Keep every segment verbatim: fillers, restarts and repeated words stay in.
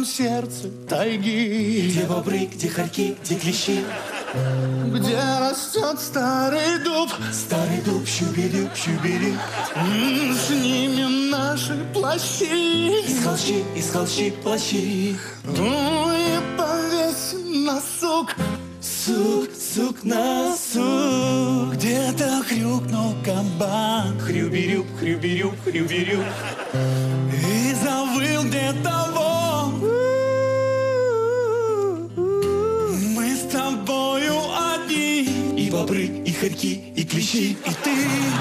самом сердце тайги. Где бобры, где хорьки, где клещи. Где растет старый дуб. Старый дуб, щуберю, щуберю. Снимем наши плащи. Из холщи, из холщи плащи. Ну и повесим на сук. Сук, сук на сук. Где-то хрюкнул кабан. Хрюберю, хрюберю, хрюберю. И завыл где-то вон. Мы с тобою одни. И бобры, и хорьки, и клещи. И ты.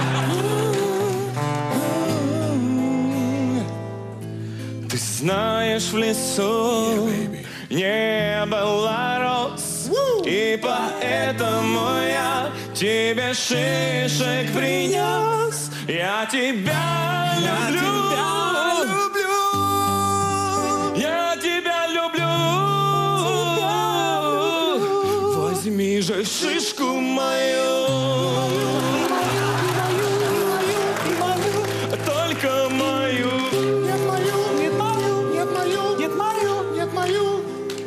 Ты знаешь, в лесу не было роз, и поэтому я тебе шишек принес. Я тебя люблю, Я люблю. я тебя люблю. Возьми же шишку мою, только мою. Нет мою, нет мою, нет мою, нет мою, нет мою.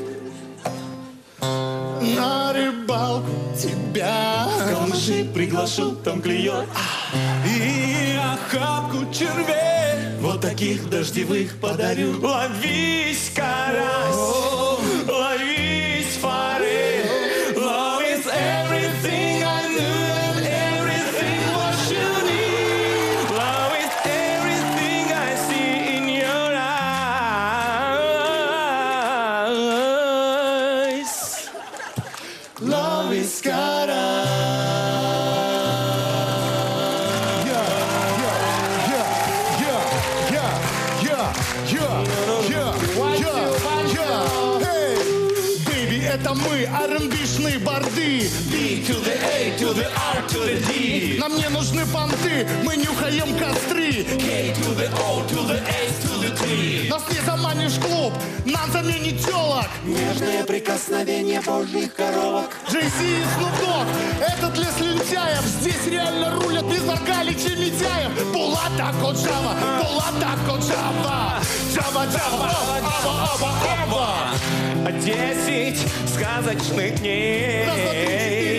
На рыбалку тебя. В камыши приглашу, там клюет. И охапку червей. Вот таких дождевых подарю. Ловись, карась, ловись, форель. Love is everything I knew and everything what you need. Love is everything I see in your eyes. Love is cara. Это мы, ар энд би-шные борды. B to the A, to the R, to the D. Нам не нужны понты, мы нюхаем костры. K to the O, to the S, to the T. Нас не заманишь в клуб, нам заменит телок. Нежное прикосновение божьих коровок. Джей-Зи и Snoop Dogg, это для слюнтяев. Здесь реально рулят без Галича и Митяев. Булата Коджава, Булата Коджава. Джава, Джава, Аба, Аба, Аба. Десять сказочных дней